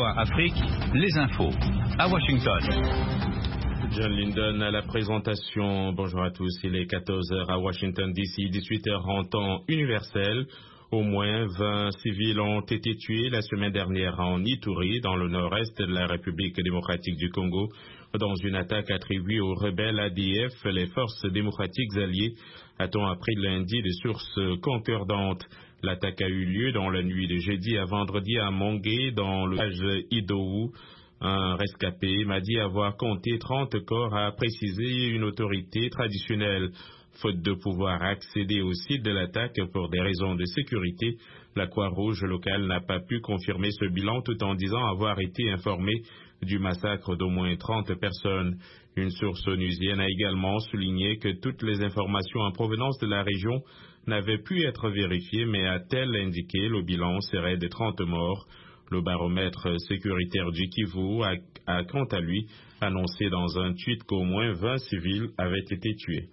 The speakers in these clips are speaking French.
VOA Afrique, les infos. À Washington. John Linden à la présentation. Bonjour à tous. Il est 14h à Washington DC, 18h en temps universel. Au moins 20 civils ont été tués la semaine dernière en Ituri, dans le nord-est de la République démocratique du Congo, dans une attaque attribuée aux rebelles ADF, les forces démocratiques alliées, a-t-on appris lundi des sources concordantes. L'attaque a eu lieu dans la nuit de jeudi à vendredi à Mongé, dans le village Idou. Un rescapé m'a dit avoir compté 30 corps, a précisé une autorité traditionnelle. Faute de pouvoir accéder au site de l'attaque pour des raisons de sécurité, la Croix-Rouge locale n'a pas pu confirmer ce bilan tout en disant avoir été informée du massacre d'au moins 30 personnes. Une source onusienne a également souligné que toutes les informations en provenance de la région n'avaient pu être vérifiées, mais a-t-elle indiqué le bilan serait de 30 morts. Le baromètre sécuritaire du Kivu a quant à lui annoncé dans un tweet qu'au moins 20 civils avaient été tués.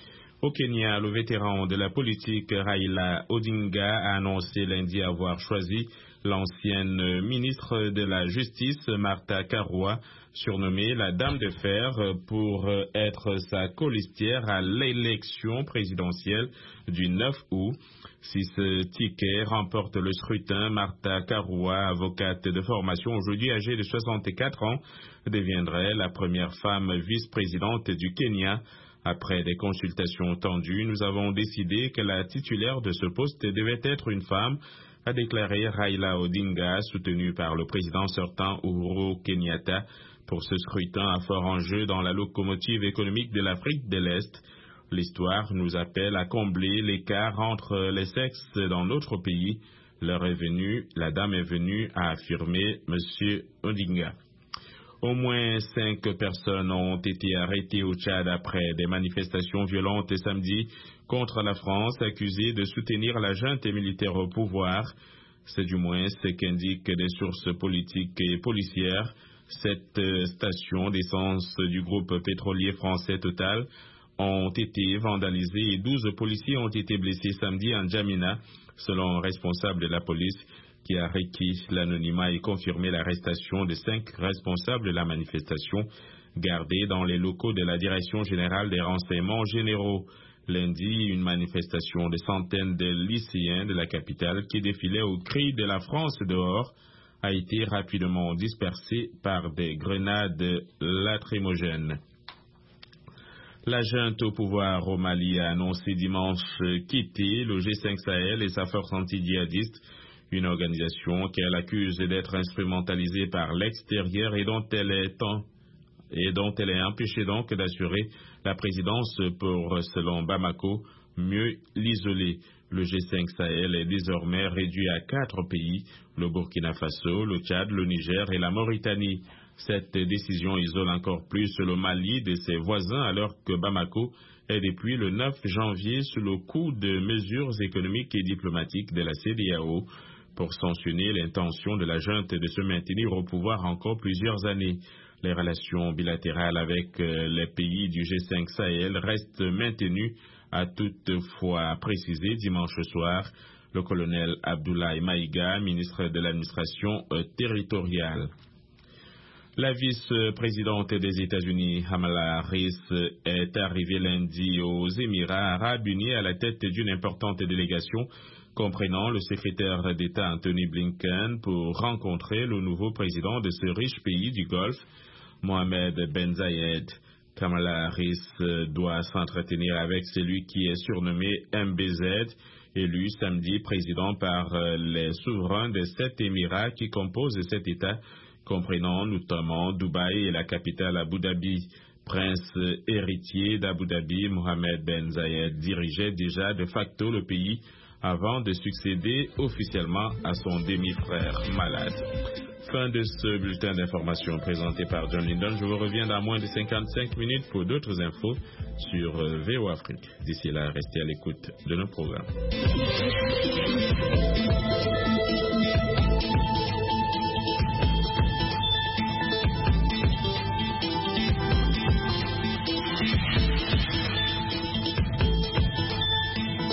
Au Kenya, le vétéran de la politique Raila Odinga a annoncé lundi avoir choisi l'ancienne ministre de la Justice Martha Karua, surnommée la Dame de Fer, pour être sa colistière à l'élection présidentielle du 9 août. Si ce ticket remporte le scrutin, Martha Karua, avocate de formation aujourd'hui âgée de 64 ans, deviendrait la première femme vice-présidente du Kenya. Après des consultations tendues, nous avons décidé que la titulaire de ce poste devait être une femme, a déclaré Raila Odinga, soutenu par le président sortant Uhuru Kenyatta. Pour ce scrutin à fort enjeu dans la locomotive économique de l'Afrique de l'Est, l'histoire nous appelle à combler l'écart entre les sexes dans notre pays. L'heure est venue, la dame est venue, a affirmé M. Odinga. Au moins 5 personnes ont été arrêtées au Tchad après des manifestations violentes samedi contre la France, accusées de soutenir la junte militaire au pouvoir. C'est du moins ce qu'indiquent des sources politiques et policières. 7 stations d'essence du groupe pétrolier français Total ont été vandalisées et 12 policiers ont été blessés samedi en Djamena, selon un responsable de la police, qui a requis l'anonymat et confirmé l'arrestation de 5 responsables de la manifestation gardés dans les locaux de la Direction générale des renseignements généraux. Lundi, une manifestation de centaines de lycéens de la capitale qui défilaient au cri de la France dehors a été rapidement dispersée par des grenades lacrymogènes. La junte au pouvoir au Mali a annoncé dimanche quitter le G5 Sahel et sa force anti-djihadiste, une organisation qu'elle accuse d'être instrumentalisée par l'extérieur et dont elle est empêchée donc d'assurer la présidence pour, selon Bamako, mieux l'isoler. Le G5 Sahel est désormais réduit à 4 pays, le Burkina Faso, le Tchad, le Niger et la Mauritanie. Cette décision isole encore plus le Mali de ses voisins alors que Bamako est depuis le 9 janvier sous le coup de mesures économiques et diplomatiques de la CEDEAO pour sanctionner l'intention de la junte de se maintenir au pouvoir encore plusieurs années. Les relations bilatérales avec les pays du G5 Sahel restent maintenues, a toutefois précisé dimanche soir le colonel Abdoulaye Maïga, ministre de l'administration territoriale. La vice-présidente des États-Unis, Kamala Harris, est arrivée lundi aux Émirats arabes unis à la tête d'une importante délégation comprenant le secrétaire d'État Anthony Blinken pour rencontrer le nouveau président de ce riche pays du Golfe, Mohamed Ben Zayed. Kamala Harris doit s'entretenir avec celui qui est surnommé MBZ, élu samedi président par les souverains des 7 Émirats qui composent cet État, comprenant notamment Dubaï et la capitale Abu Dhabi. Prince héritier d'Abu Dhabi, Mohamed Ben Zayed dirigeait déjà de facto le pays avant de succéder officiellement à son demi-frère malade. Fin de ce bulletin d'information présenté par John Linden. Je vous reviens dans moins de 55 minutes pour d'autres infos sur VOA Afrique. D'ici là, restez à l'écoute de nos programmes.